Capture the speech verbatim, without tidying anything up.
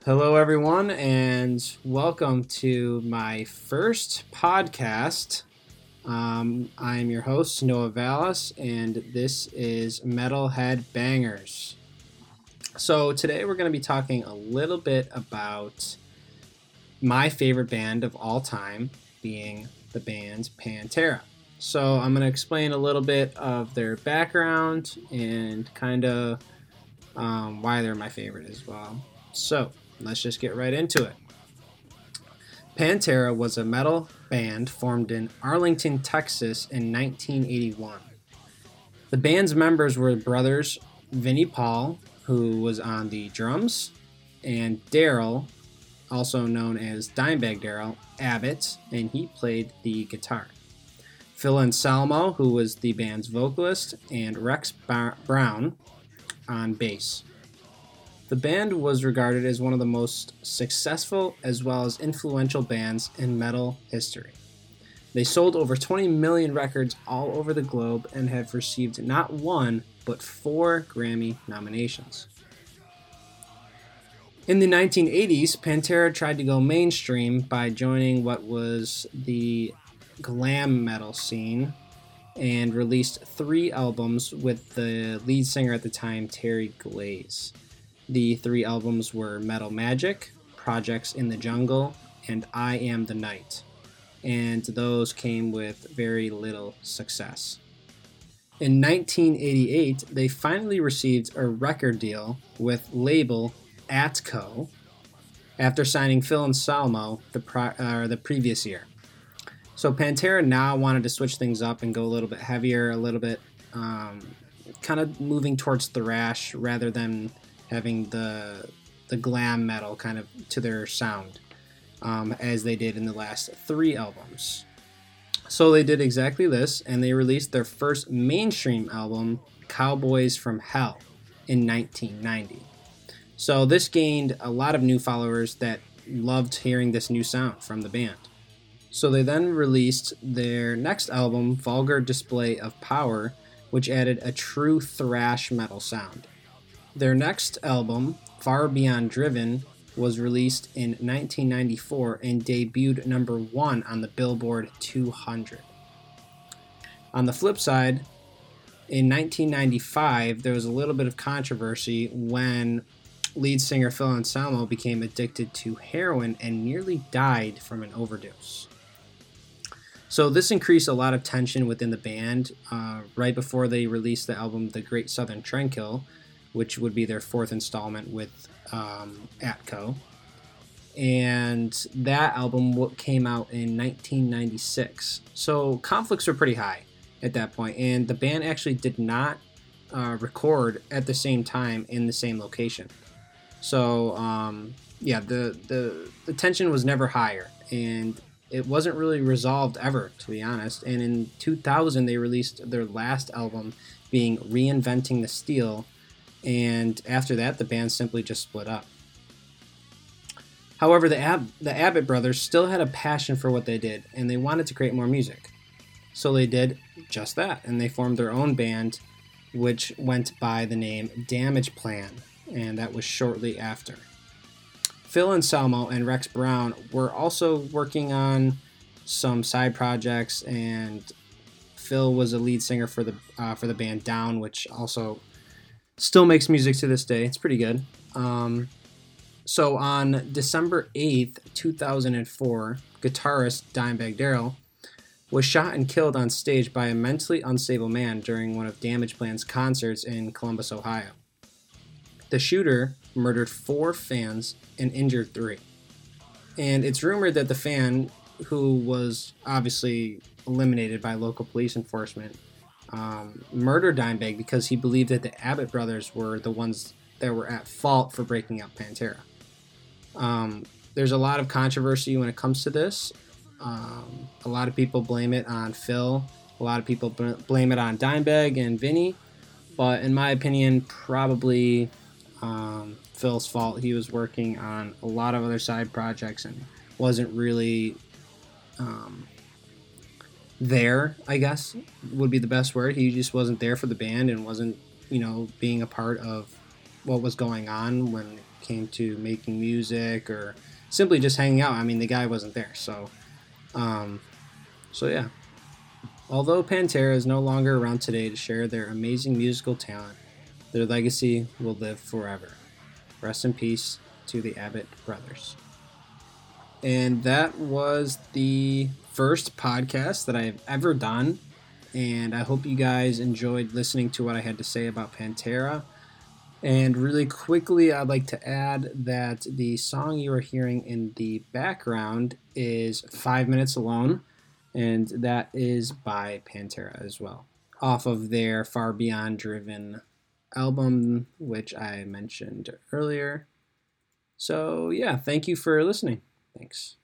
Hello, everyone, and welcome to my first podcast. Um, I'm your host, Noah Vallis, and this is Metalhead Bangers. So, today we're going to be talking a little bit about my favorite band of all time, being the band Pantera. So, I'm going to explain a little bit of their background and kind of um, why they're my favorite as well. So, let's just get right into it. Pantera was a metal band formed in Arlington, Texas in nineteen eighty-one. The band's members were brothers Vinnie Paul, who was on the drums, and Daryl, also known as Dimebag Darrell Abbott, and he played the guitar. Phil Anselmo, who was the band's vocalist, and Rex Bar- Brown on bass. The band was regarded as one of the most successful as well as influential bands in metal history. They sold over twenty million records all over the globe and have received not one, but four Grammy nominations. In the nineteen eighties, Pantera tried to go mainstream by joining what was the glam metal scene and released three albums with the lead singer at the time, Terry Glaze. The three albums were Metal Magic, Projects in the Jungle, and I Am the Night, and those came with very little success. In nineteen eighty-eight, they finally received a record deal with label Atco after signing Phil Anselmo the, pro- uh, the previous year. So Pantera now wanted to switch things up and go a little bit heavier, a little bit um, kind of moving towards thrash rather than having the the glam metal kind of to their sound, um, as they did in the last three albums. So they did exactly this, and they released their first mainstream album, Cowboys from Hell, in nineteen ninety. So this gained a lot of new followers that loved hearing this new sound from the band. So they then released their next album, Vulgar Display of Power, which added a true thrash metal sound. Their next album, Far Beyond Driven, was released in nineteen ninety-four and debuted number one on the Billboard two hundred. On the flip side, in nineteen ninety-five, there was a little bit of controversy when lead singer Phil Anselmo became addicted to heroin and nearly died from an overdose. So this increased a lot of tension within the band uh, right before they released the album The Great Southern Trendkill, which would be their fourth installment with um, Atco. And that album came out in nineteen ninety-six. So conflicts were pretty high at that point, and the band actually did not uh, record at the same time in the same location. So um, yeah, the, the the tension was never higher, and it wasn't really resolved ever, to be honest. And in two thousand, they released their last album, being Reinventing the Steel, and after that, the band simply just split up. However, the, Ab- the Abbott brothers still had a passion for what they did, and they wanted to create more music. So they did just that, and they formed their own band, which went by the name Damage Plan, and that was shortly after. Phil Anselmo and Rex Brown were also working on some side projects, and Phil was a lead singer for the uh, for the band Down, which also still makes music to this day. It's pretty good. Um, so on December eighth, two thousand four, guitarist Dimebag Darrell was shot and killed on stage by a mentally unstable man during one of Damage Plan's concerts in Columbus, Ohio. The shooter murdered four fans and injured three. And it's rumored that the fan, who was obviously eliminated by local police enforcement, um, murdered Dimebag because he believed that the Abbott brothers were the ones that were at fault for breaking up Pantera. Um, there's a lot of controversy when it comes to this. Um, a lot of people blame it on Phil. A lot of people b- blame it on Dimebag and Vinny. But in my opinion, probably um, Phil's fault. He was working on a lot of other side projects and wasn't really um, there, I guess, would be the best word. He just wasn't there for the band and wasn't, you know, being a part of what was going on when came to making music or simply just hanging out. I mean, the guy wasn't there. So, um, so yeah. Although Pantera is no longer around today to share their amazing musical talent, their legacy will live forever. Rest in peace to the Abbott brothers. And that was the first podcast that I've ever done. And I hope you guys enjoyed listening to what I had to say about Pantera. And really quickly, I'd like to add that the song you are hearing in the background is Five Minutes Alone, and that is by Pantera as well, off of their Far Beyond Driven album, which I mentioned earlier. So yeah, thank you for listening. Thanks.